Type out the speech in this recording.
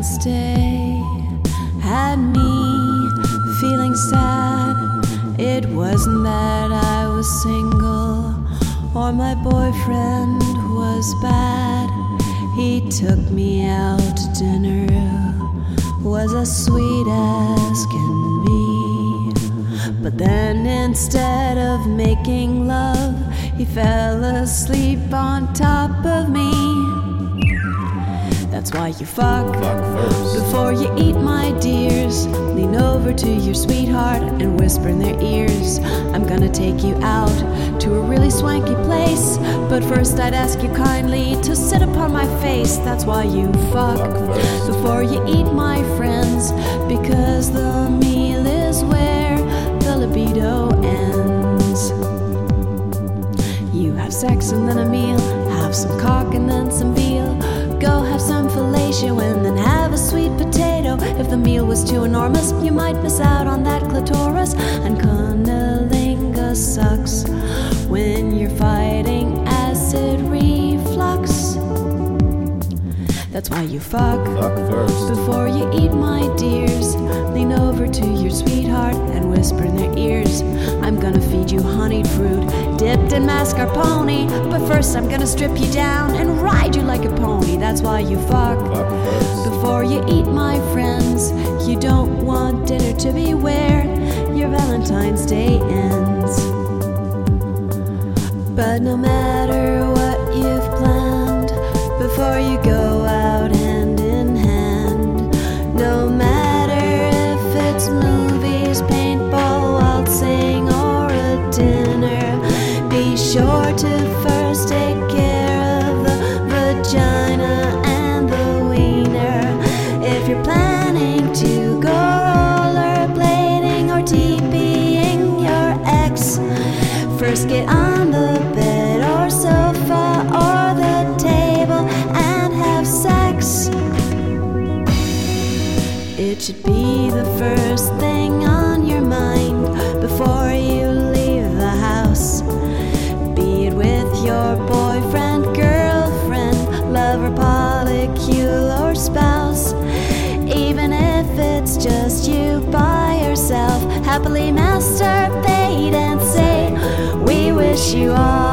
first day had me feeling sad. It wasn't that I was single or my boyfriend was bad. He took me out to dinner, was as sweet as can be. But then instead of making love, he fell asleep on top of me. That's why you fuck first before you eat, my dears. Lean over to your sweetheart and whisper in their ears, I'm gonna take you out to a really swanky place, but first I'd ask you kindly to sit upon my face. That's why you fuck first before you eat, my friends, because the meal is where the libido ends. You have sex and then a meal, have some cock and then some veal, go have some fellatio and then have a sweet potato. If the meal was too enormous, you might miss out on that clitoris. And cunnilingus sucks when you're fighting acid reflux. That's why you fuck first before you eat, my dears. Lean over to your sweetheart and whisper in their ears, I'm gonna feed you honeyed fruit dipped in mascarpone, but first I'm gonna strip you down and ride you like a pony. That's why you fuck first before you eat, my friends. You don't want dinner to be where your Valentine's Day ends. But no matter what you've planned, before you go out hand in hand, no matter if it's movies, paintball, waltzing, or a dinner, be sure to first take care of the vagina and the wiener. If you're planning to go rollerblading or TPing your ex, first get on the bed or sofa or the table and have sex. It should be the first thing on your mind before you leave the house. Be it with your boyfriend, girlfriend, lover, polycule, or spouse. Even if it's just you by yourself, happily masturbate and say, we wish you all